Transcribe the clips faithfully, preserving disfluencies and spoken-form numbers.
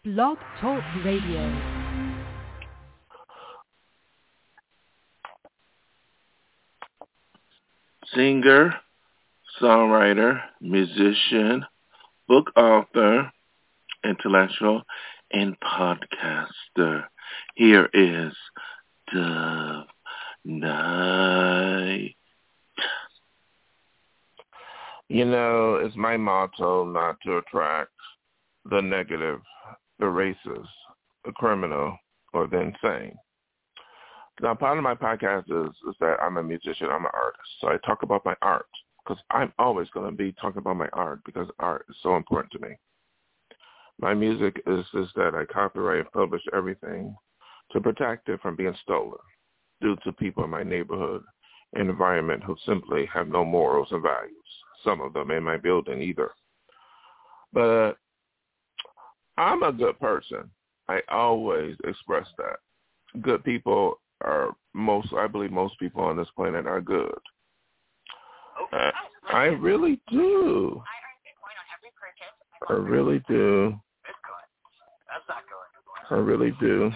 Blog Talk Radio. Singer, songwriter, musician, book author, intellectual, and podcaster. Here is Dove Night. You know, it's my motto not to attract the negative, the racist, the criminal, or the insane. Now, part of my podcast is, is that I'm a musician, I'm an artist. So I talk about my art because I'm always going to be talking about my art because art is so important to me. My music is just that I copyright and publish everything to protect it from being stolen due to people in my neighborhood and environment who simply have no morals and values. Some of them in my building either. But I'm a good person. I always express that. Good people are most, I believe most people on this planet are good. Uh, I really do. I really do. I really do.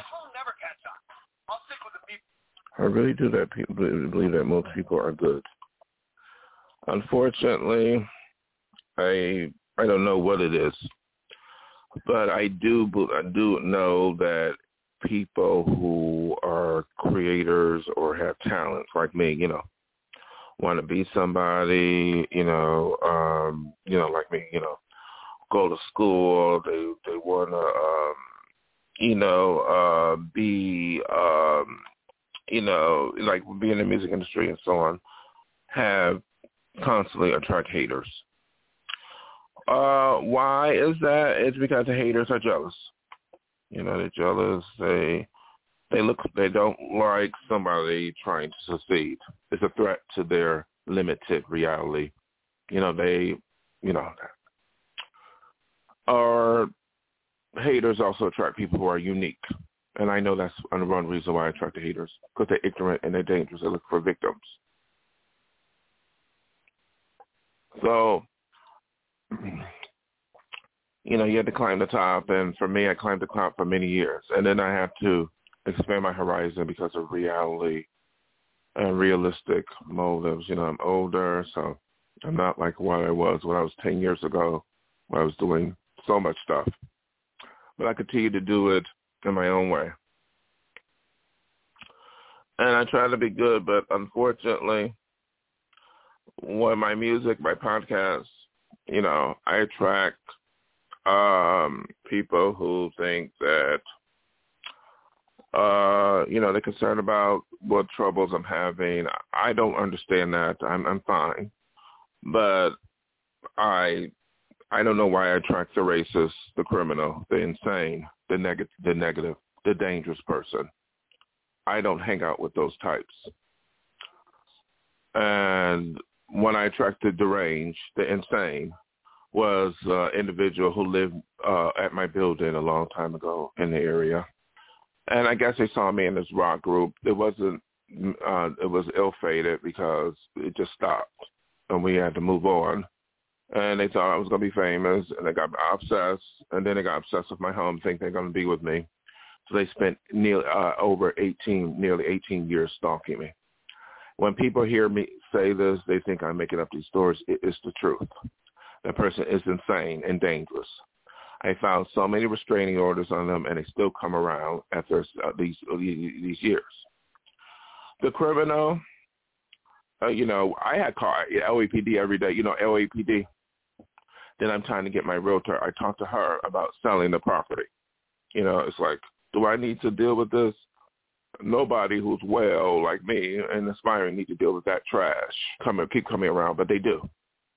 I really do that people believe that most people are good. Unfortunately, I I don't know what it is, but I do I do know that people who are creators or have talents like me, you know, want to be somebody, you know, um, you know, like me, you know, go to school. They they want to, um, you know, uh, be, um, you know, like be in the music industry and so on. Have constantly attract haters. Uh, why is that? It's because the haters are jealous. You know, they're jealous. They they look. They don't like somebody trying to succeed. It's a threat to their limited reality. You know, they, you know, our haters also attract people who are unique. And I know that's one reason why I attract the haters, because they're ignorant and they're dangerous. They look for victims. So, you know, you have to climb the top, and for me, I climbed the top for many years, and then I had to expand my horizon because of reality and realistic motives. You know, I'm older, so I'm not like what I was when I was ten years ago, when I was doing so much stuff. But I continue to do it in my own way. And I try to be good, but unfortunately, when my music, my podcast, you know, I attract um, people who think that, uh, you know, they're concerned about what troubles I'm having. I don't understand that. I'm, I'm fine. But I I don't know why I attract the racist, the criminal, the insane, the, neg- the negative, the dangerous person. I don't hang out with those types. And when I attracted the deranged, the insane, was an individual who lived uh, at my building a long time ago in the area. And I guess they saw me in this rock group. It wasn't, uh, it was ill-fated because it just stopped and we had to move on. And they thought I was going to be famous, and they got obsessed, and then they got obsessed with my home, think they're going to be with me. So they spent nearly uh, over eighteen, nearly eighteen years stalking me. When people hear me say this, they think I'm making up these stories. It is the truth. That person is insane and dangerous. I found so many restraining orders on them, and they still come around after uh, these uh, these years. The criminal, uh, you know, I had called L A P D every day. You know, L A P D. Then I'm trying to get my realtor. I talked to her about selling the property. You know, it's like, do I need to deal with this? Nobody who's well like me and aspiring need to deal with that trash. Come keep coming around, but they do.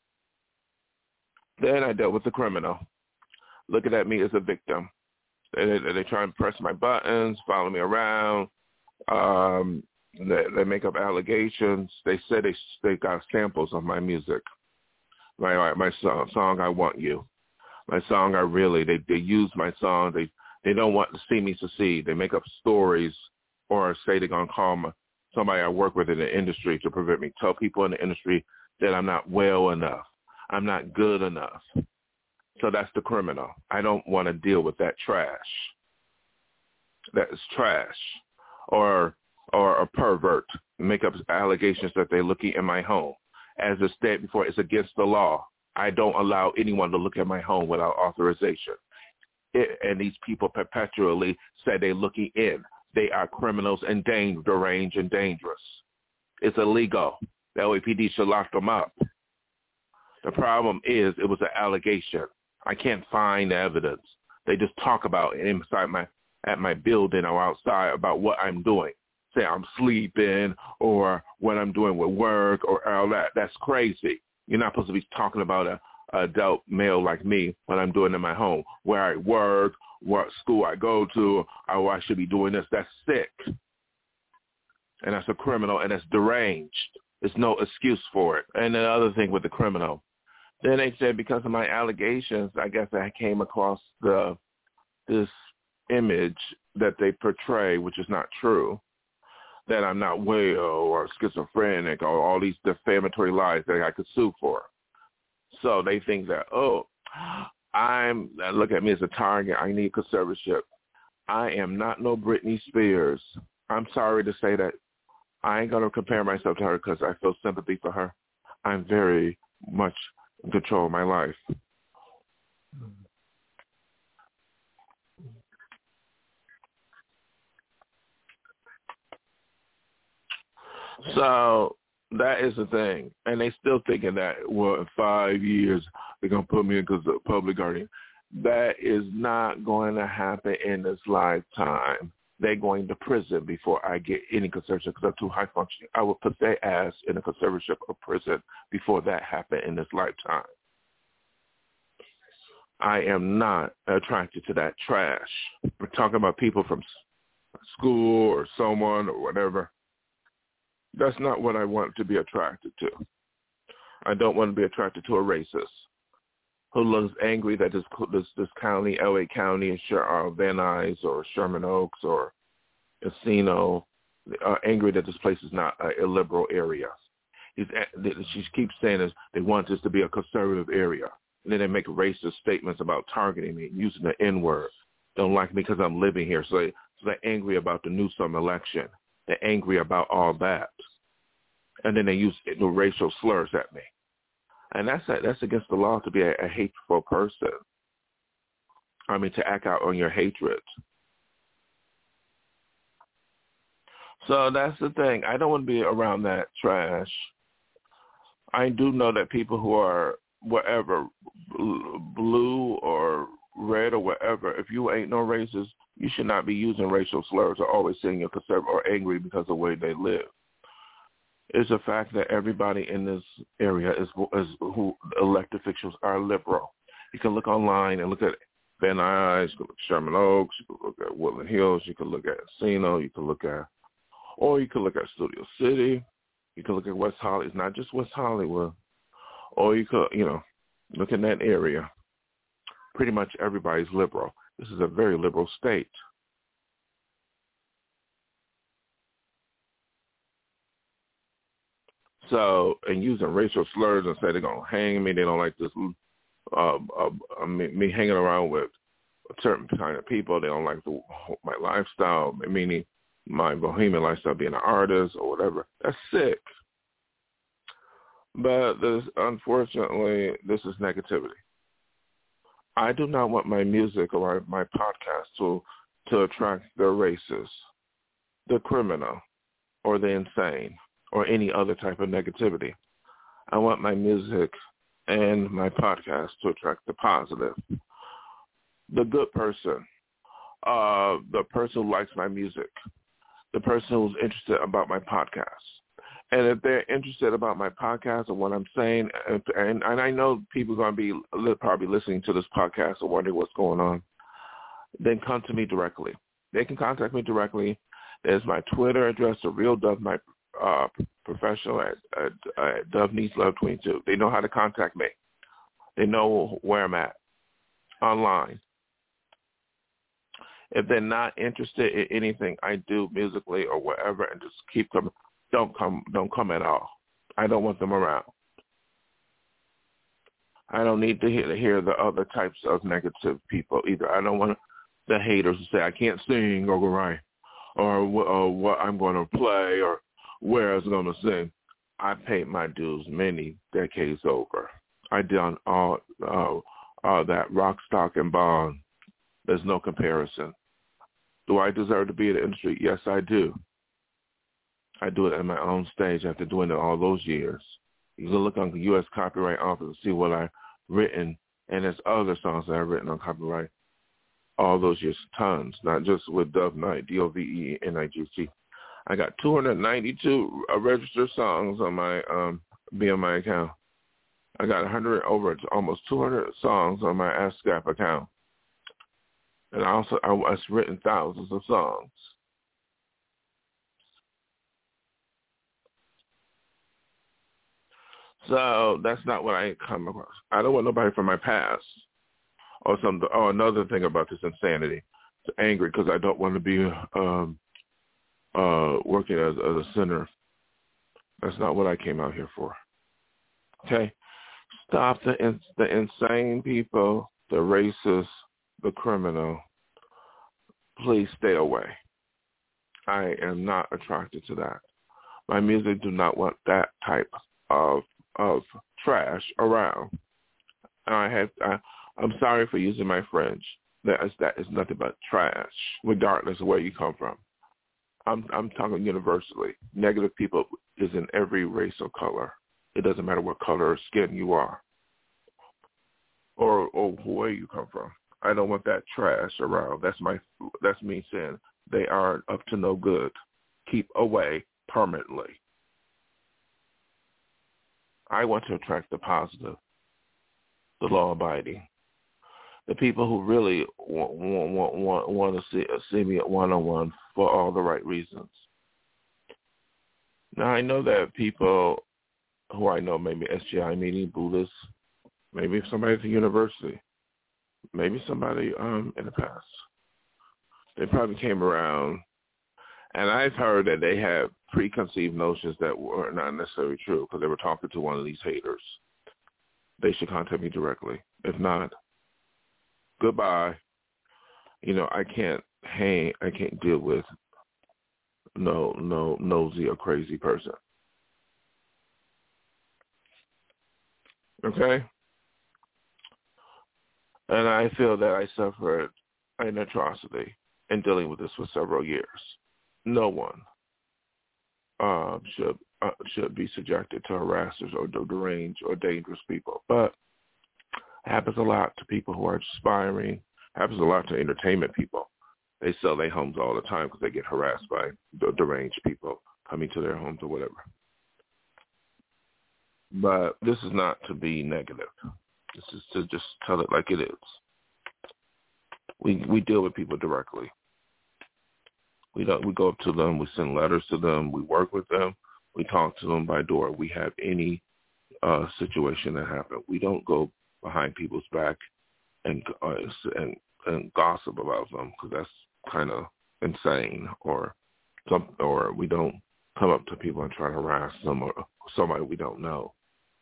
Then I dealt with the criminal, looking at me as a victim. They, they, they try and press my buttons, follow me around. Um, they, they make up allegations. They say they they got samples of my music. My my song, song I Want You. My song I Really. They they use my song. They they don't want to see me succeed. They make up stories or say they're going to call my, somebody I work with in the industry to prevent me. Tell people in the industry that I'm not well enough. I'm not good enough. So that's the criminal. I don't want to deal with that trash. That is trash. Or or a pervert make up allegations that they're looking in my home. As I stated before, it's against the law. I don't allow anyone to look at my home without authorization. It, and these people perpetually say they're looking in. They are criminals and dang, deranged and dangerous. It's illegal. The L A P D should lock them up. The problem is it was an allegation. I can't find evidence. They just talk about it inside my at my building or outside about what I'm doing. Say I'm sleeping or what I'm doing with work or all that. That's crazy. You're not supposed to be talking about a, a adult male like me, what I'm doing in my home, where I work, what school I go to, or I should be doing this. That's sick. And that's a criminal, and that's deranged. There's no excuse for it. And the other thing with the criminal, then they said because of my allegations, I guess I came across the this image that they portray, which is not true, that I'm not well or schizophrenic or all these defamatory lies that I could sue for. So they think that, oh, I'm, look at me as a target. I need conservatorship. I am not no Britney Spears. I'm sorry to say that. I ain't going to compare myself to her because I feel sympathy for her. I'm very much in control of my life. So that is the thing. And they still thinking that, well, in five years, they're going to put me in because of public guardian. That is not going to happen in this lifetime. They're going to prison before I get any conservatorship because I'm too high functioning. I will put their ass in a conservatorship or prison before that happens in this lifetime. I am not attracted to that trash. We're talking about people from school or someone or whatever. That's not what I want to be attracted to. I don't want to be attracted to a racist who looks angry that this this, this county, L A County, or Van Nuys or Sherman Oaks or Encino, are angry that this place is not a, a liberal area. He's, she keeps saying this, they want this to be a conservative area. And then they make racist statements about targeting me, using the N-word. Don't like me because I'm living here. So, they, so they're angry about the Newsom election. They're angry about all that. And then they use the racial slurs at me. And that's that's against the law to be a, a hateful person. I mean, to act out on your hatred. So that's the thing. I don't want to be around that trash. I do know that people who are whatever, blue or red or whatever, if you ain't no racist, you should not be using racial slurs or always saying you're conservative or angry because of the way they live. It's a fact that everybody in this area is, is who elected officials are liberal. You can look online and look at Van Nuys, you can look at Sherman Oaks, you can look at Woodland Hills, you can look at Encino, you can look at, or you can look at Studio City, you can look at West Hollywood. It's not just West Hollywood. Or you could, you know, look in that area. Pretty much everybody's liberal. This is a very liberal state. So, and using racial slurs and say they're going to hang me, they don't like this, uh, uh, me, me hanging around with a certain kind of people. They don't like the, my lifestyle, meaning my bohemian lifestyle, being an artist or whatever. That's sick. But this, unfortunately, this is negativity. I do not want my music or my podcast to to attract the racist, the criminal, or the insane, or any other type of negativity. I want my music and my podcast to attract the positive, the good person, uh, the person who likes my music, the person who's interested about my podcast. And if they're interested about my podcast and what I'm saying, and, and I know people are going to be probably listening to this podcast and wondering what's going on, then come to me directly. They can contact me directly. There's my Twitter address, the real Dove, my uh, professional at, at, at Dove Needs Love twenty-two. They know how to contact me. They know where I'm at online. If they're not interested in anything I do musically or whatever, and just keep coming, don't come, don't come at all. I don't want them around. I don't need to hear, to hear the other types of negative people either. I don't want the haters to say I can't sing or write or, or what I'm going to play or where I was going to sing. I paid my dues many decades over. I done all uh, uh, that rock, stock, and bond. There's no comparison. Do I deserve to be in the industry? Yes, I do. I do it at my own stage after doing it all those years. You can look on the U S Copyright Office and see what I've written, and there's other songs that I've written on copyright all those years, tons, not just with Dove Night, D O V E N I G C. I got two hundred ninety-two registered songs on my um, B M I account. I got one hundred, over almost two hundred songs on my ASCAP account. And also, I, I've written thousands of songs. So that's not what I come across. I don't want nobody from my past or some. Oh, another thing about this insanity. It's angry because I don't want to be um, uh, working as, as a sinner. That's not what I came out here for. Okay? Stop the in, the insane people, the racist, the criminal. Please stay away. I am not attracted to that. My music do not want that type of of trash around. I have. I, I'm sorry for using my French. That is that is nothing but trash, regardless of where you come from. I'm I'm talking universally. Negative people is in every race or color. It doesn't matter what color or skin you are, or or where you come from. I don't want that trash around. That's my. That's me saying they are up to no good. Keep away permanently. I want to attract the positive, the law-abiding, the people who really want, want, want, want to see, see me at one-on-one for all the right reasons. Now, I know that people who I know, maybe S G I meeting, Buddhists, maybe somebody at the university, maybe somebody um, in the past. They probably came around, and I've heard that they have preconceived notions that were not necessarily true because they were talking to one of these haters. They should contact me directly. If not, goodbye. You know, I can't hang. I can't deal with no, no nosy or crazy person. Okay? And I feel that I suffered an atrocity in dealing with this for several years. No one uh, should uh, should be subjected to harassers or deranged or dangerous people. But it happens a lot to people who are aspiring. It happens a lot to entertainment people. They sell their homes all the time because they get harassed by the deranged people coming to their homes or whatever. But this is not to be negative. This is to just tell it like it is. We we deal with people directly. We don't. We go up to them. We send letters to them. We work with them. We talk to them by door. We have any uh, situation that happens. We don't go behind people's back and uh, and and gossip about them because that's kind of insane. Or some, or we don't come up to people and try to harass them or somebody we don't know.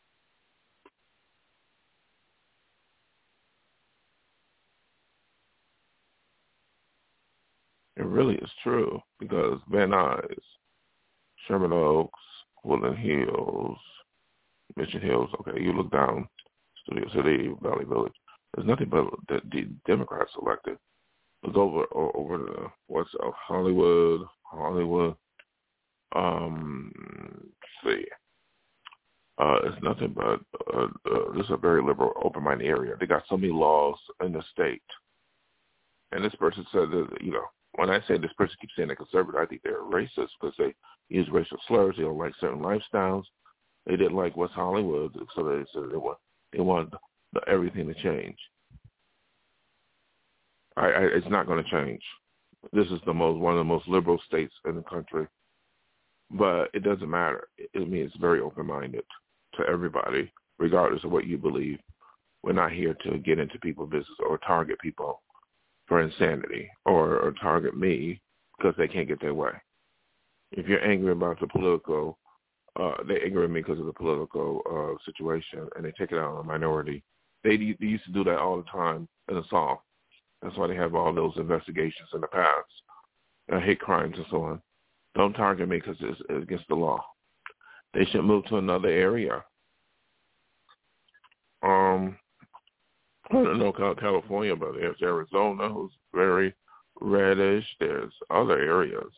It really is true because Van Nuys, Sherman Oaks, Woodland Hills, Mission Hills, okay, you look down, Studio City, Valley Village, there's nothing but the, the Democrats elected. Look over over the, what's up, Hollywood, Hollywood, um, let's see. Uh, it's nothing but, uh, uh, this is a very liberal, open-minded area. They got so many laws in the state. And this person said that, you know, when I say this person keeps saying they're conservative, I think they're racist because they use racial slurs. They don't like certain lifestyles. They didn't like West Hollywood, so they said they want they want the, everything to change. I, I, it's not going to change. This is the most one of the most liberal states in the country, but it doesn't matter. I mean, it's very open-minded to everybody, regardless of what you believe. We're not here to get into people's business or target people for insanity or, or target me because they can't get their way. If you're angry about the political, uh, they're angry at me because of the political uh, situation, and they take it out on a minority, They, they used to do that all the time in a song. That's why they have all those investigations in the past, uh, hate crimes and so on. Don't target me because it's, it's against the law. They should move to another area. Um, I don't know California, but there's Arizona, who's very reddish. There's other areas.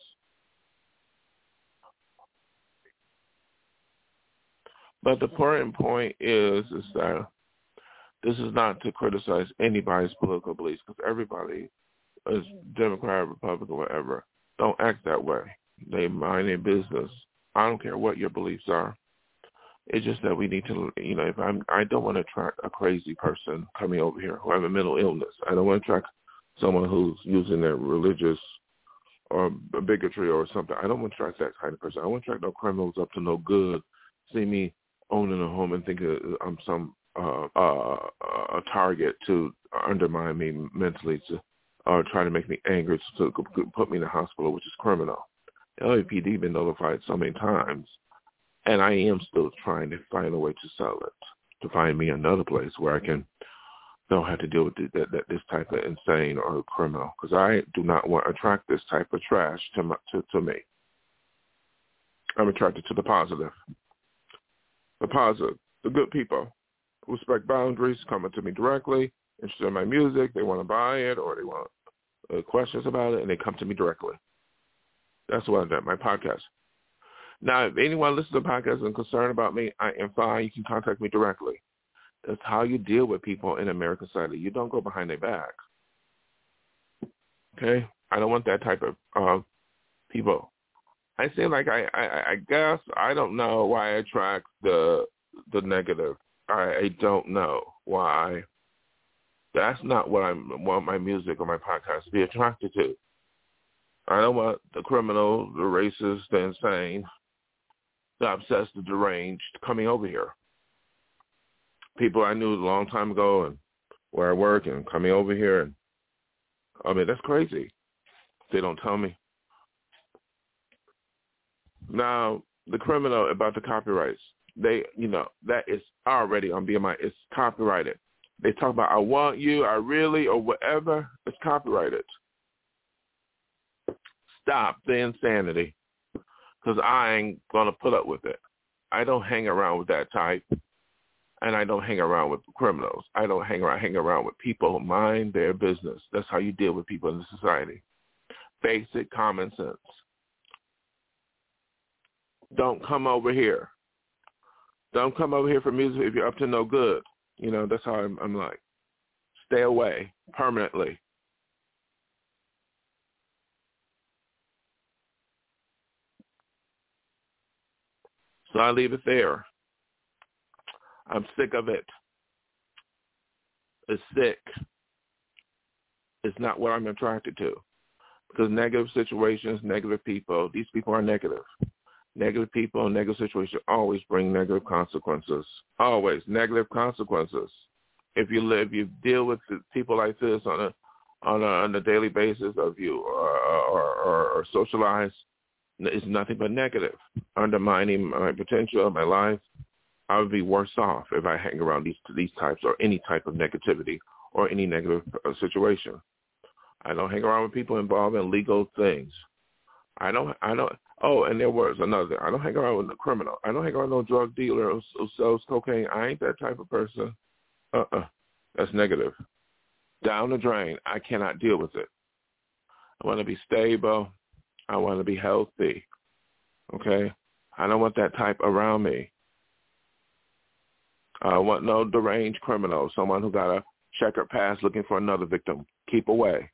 But the important point is, is that this is not to criticize anybody's political beliefs, because everybody is Democrat, Republican, whatever. Don't act that way. They mind their business. I don't care what your beliefs are. It's just that we need to, you know, if I'm, I don't want to attract a crazy person coming over here who have a mental illness. I don't want to attract someone who's using their religious or bigotry or something. I don't want to attract that kind of person. I want to attract no criminals up to no good. See me owning a home and think I'm some uh, uh, a target to undermine me mentally, to or try to make me angry, to put me in the hospital, which is criminal. The L A P D been notified so many times, and I am still trying to find a way to sell it, to find me another place where I can don't have to deal with the, that, that, this type of insane or criminal, because I do not want to attract this type of trash to, my, to to me. I'm attracted to the positive. The positive, the good people who respect boundaries, coming to me directly, interested in my music, they want to buy it or they want uh, questions about it, and they come to me directly. That's what I did, my podcast. Now, if anyone listens to the podcast and concerned about me, I am fine. You can contact me directly. That's how you deal with people in American society. You don't go behind their back. Okay? I don't want that type of uh, people. I seem like I, I, I guess I don't know why I attract the the negative. I, I don't know why. That's not what I want my music or my podcast to be attracted to. I don't want the criminal, the racist, the insane, the obsessed, the deranged coming over here. People I knew a long time ago and where I work and coming over here. And I mean, that's crazy. They don't tell me. Now, the criminal about the copyrights, they, you know, that is already on B M I. It's copyrighted. They talk about, I want you, I really, or whatever. It's copyrighted. Stop the insanity, because I ain't going to put up with it. I don't hang around with that type, and I don't hang around with criminals. I don't hang around, hang around with people who mind their business. That's how you deal with people in the society. Basic common sense. Don't come over here. Don't come over here for music if you're up to no good. You know, that's how I'm, I'm like. Stay away permanently. So I leave it there. I'm sick of it. It's sick. It's not what I'm attracted to. Because negative situations, negative people, these people are negative. Negative people and negative situations always bring negative consequences. Always negative consequences. If you live, you deal with people like this on a on a, on a daily basis, of you or, or, or, or socialize, it's nothing but negative, undermining my potential, my life. I would be worse off if I hang around these these types or any type of negativity or any negative uh, situation. I don't hang around with people involved in legal things. I don't. I don't. Oh, and there was another. I don't hang around with a criminal. I don't hang around with no drug dealer who, who sells cocaine. I ain't that type of person. Uh-uh. That's negative. Down the drain. I cannot deal with it. I want to be stable. I want to be healthy. Okay? I don't want that type around me. I want no deranged criminal, someone who got a checkered past looking for another victim. Keep away.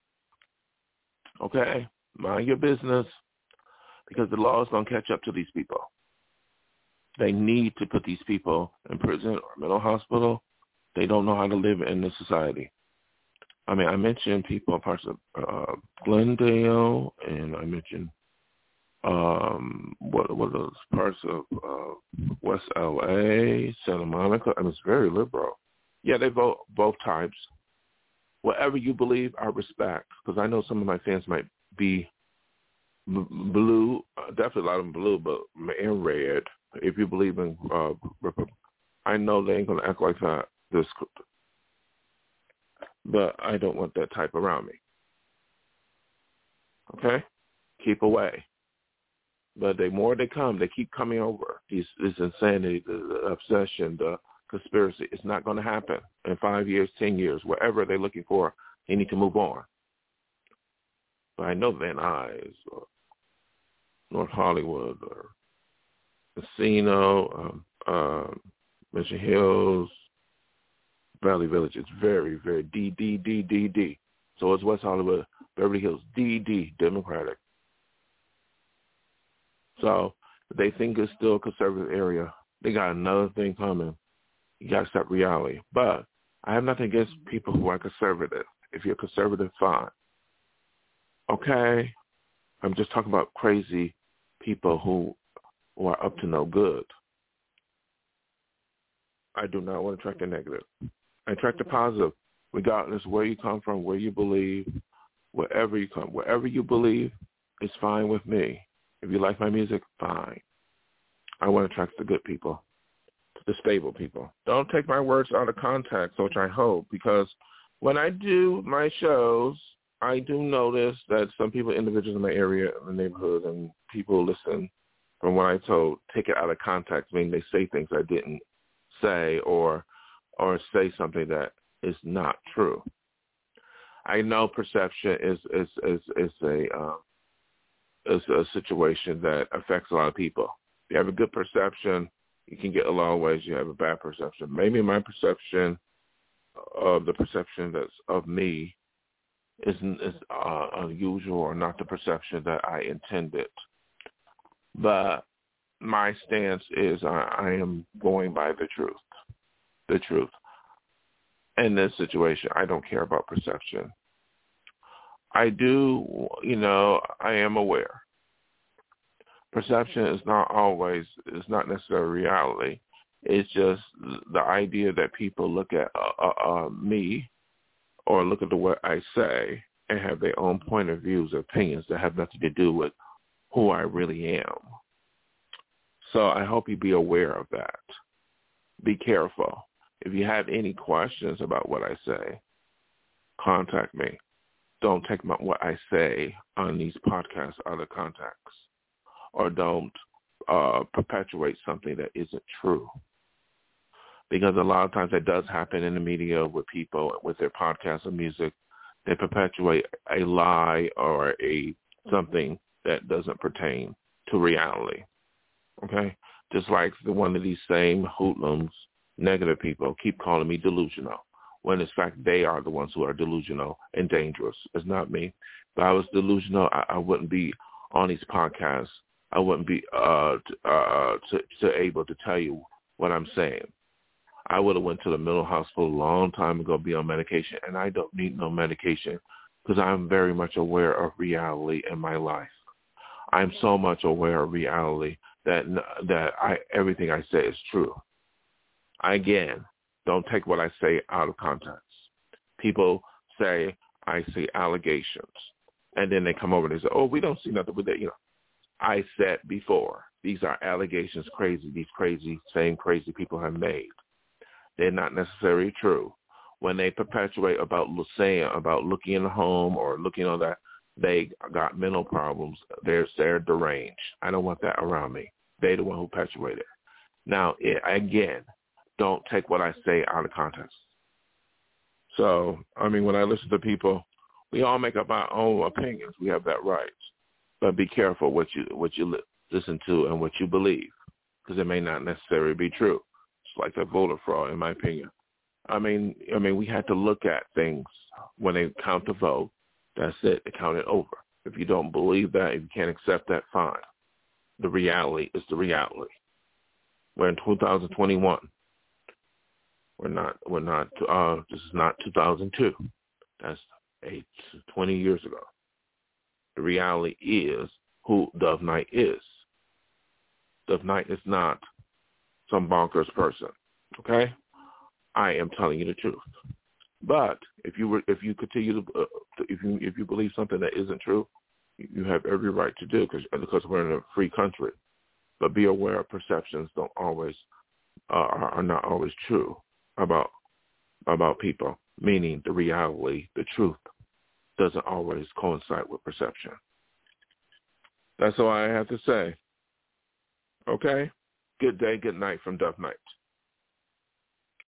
Okay? Mind your business, because the law is going to catch up to these people. They need to put these people in prison or mental hospital. They don't know how to live in this society. I mean, I mentioned people in parts of uh, Glendale, and I mentioned um, what what are those parts of uh, West L A, Santa Monica. I mean, it's very liberal. Yeah, they vote both types. Whatever you believe, I respect, because I know some of my fans might be b- blue, uh, definitely a lot of them blue, but and red. If you believe in, uh, I know they ain't gonna act like that. this, but I don't want that type around me. Okay? Keep away. But the more they come, they keep coming over. These, this insanity, the, the obsession, the conspiracy. It's not going to happen in five years, ten years, wherever they're looking for. They need to move on. But I know Van Nuys or North Hollywood or Casino, um, um, Mission Hills, Valley Village. It's very, very D, D, D, D, D. So it's West Hollywood, Beverly Hills, D, D, Democratic. So they think it's still a conservative area. They got another thing coming. You got to accept reality. But I have nothing against people who are conservative. If you're conservative, fine. Okay? I'm just talking about crazy people who, who are up to no good. I do not want to attract the negative. I attract the positive, regardless where you come from, where you believe, wherever you come. Wherever you believe is fine with me. If you like my music, fine. I want to attract the good people, the stable people. Don't take my words out of context, which I hope, because when I do my shows, I do notice that some people, individuals in my area, in the neighborhood, and people listen from what I told, take it out of context, meaning they say things I didn't say or or say something that is not true. I know perception is is is, is a um, is a situation that affects a lot of people. If you have a good perception, you can get a long ways. You have a bad perception. Maybe my perception of the perception that's of me is is uh, unusual or not the perception that I intended. But my stance is I, I am going by the truth. The truth. In this situation, I don't care about perception. I do, you know, I am aware. Perception is not always, is not necessarily reality. It's just the idea that people look at uh, uh, me or look at the what I say and have their own point of views, opinions that have nothing to do with who I really am. So I hope you be aware of that. Be careful. If you have any questions about what I say, contact me. Don't take my, what I say on these podcasts out of context, or don't uh, perpetuate something that isn't true. Because a lot of times that does happen in the media with people, with their podcasts or music. They perpetuate a lie or a something that doesn't pertain to reality. Okay? Just like the one of these same hoodlums, negative people, keep calling me delusional, when in fact they are the ones who are delusional and dangerous. It's not me. If I was delusional, I, I wouldn't be on these podcasts. I wouldn't be uh, uh, to, to able to tell you what I'm saying. I would have went to the mental hospital a long time ago, be on medication, and I don't need no medication because I'm very much aware of reality in my life. I'm so much aware of reality that that I everything I say is true. Again, don't take what I say out of context. People say I say allegations, and then they come over and they say, "Oh, we don't see nothing with that." You know, I said before, these are allegations. Crazy, these crazy, same crazy people have made. They're not necessarily true. When they perpetuate about saying about looking in the home or looking on that, they got mental problems. They're they're deranged. I don't want that around me. They're the one who perpetuated. Now, it, again, don't take what I say out of context. So, I mean, when I listen to people, we all make up our own opinions. We have that right. But be careful what you what you li- listen to and what you believe, because it may not necessarily be true. It's like that voter fraud, in my opinion. I mean, I mean, we had to look at things when they count the vote. That's it. They count it over. If you don't believe that, if you can't accept that, fine. The reality is the reality. We're in two thousand twenty-one. We're not. We're not. Uh, this is not two thousand two. That's eight, twenty years ago. The reality is who Dove Knight is. Dove Knight is not some bonkers person. Okay, I am telling you the truth. But if you were, if you continue to, uh, if you if you believe something that isn't true, you have every right to do because because we're in a free country. But be aware of perceptions don't always uh, are, are not always true about about people, meaning the reality, the truth, doesn't always coincide with perception. That's all I have to say. Okay? Good day, good night from Dove Night.